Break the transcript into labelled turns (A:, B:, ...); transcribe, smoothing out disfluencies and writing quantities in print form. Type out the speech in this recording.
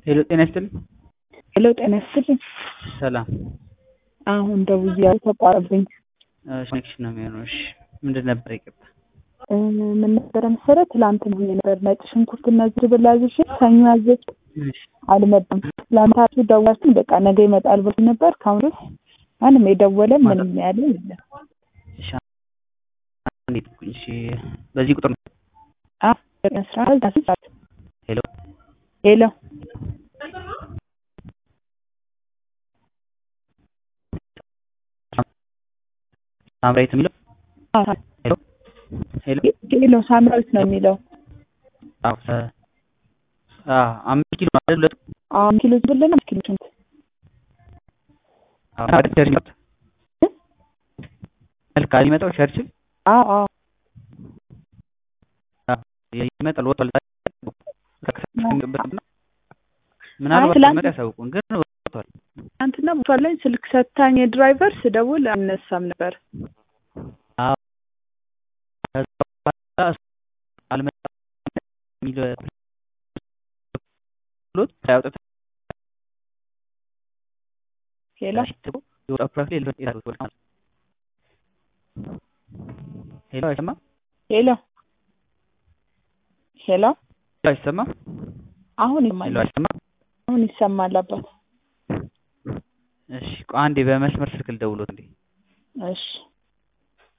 A: ሄሎ ጤና ይስጥልኝ።
B: ሄሎ ጤና ይስጥልኝ።
A: ሰላም።
B: አሁን ደውዬ ተቋረጠብኝ።
A: ኮኔክሽን ነው የሚሆነው። እሺ ምንድን ነበር ይቅርታ?
B: ምን ነበረ መሰረት ትላንት ነው ነበር ነጭ ሽንኩርትና ዝንጅብል አዝዤ ሰኞ አዘዝኩ አልመጣም። ትላንታችሁ ደውላችሁ በቃ ነገ ይመጣል ብሎ ነበር። ካሁን ድረስ ማንም የደወለ ምንም ያለ የለም።
A: እሺ በዚህ ቁጥር ነው? ሄሎ
B: ሄሎ
A: ሳምራዊት የሚለው ሄሎ ሄሎ
B: ሄሎ ሳምራዊት ነው የሚለው።
A: አዎ 5 ኪሎ ማለት ሁለት
B: 5 ኪሎ ዝብልና 5 ኪሎ ሽንኩርት
A: መልካም ይመጣው ቸርችል
B: አዎ
A: ይመጣል ወጣል ምናልባት መመሪያ ያሳውቁን ግን ወጥቷል።
B: አንተና ቦታው ላይ ስልክ ሰታኝ ድራይቨር ስደውል አነሳም ነበር።
A: አዎ አልመጣም የሚለው ሎት ያውጣ
B: ሄሎ
A: የወጣው ፕሮፋይል ሄሎ አይሰማ
B: ሄሎ ሄሎ
A: አይሰማ
B: አሁን ይሰማል አባት።
A: እሺ አንዴ በመስመር ስልክ ልደውሎት እንዴ?
B: እሺ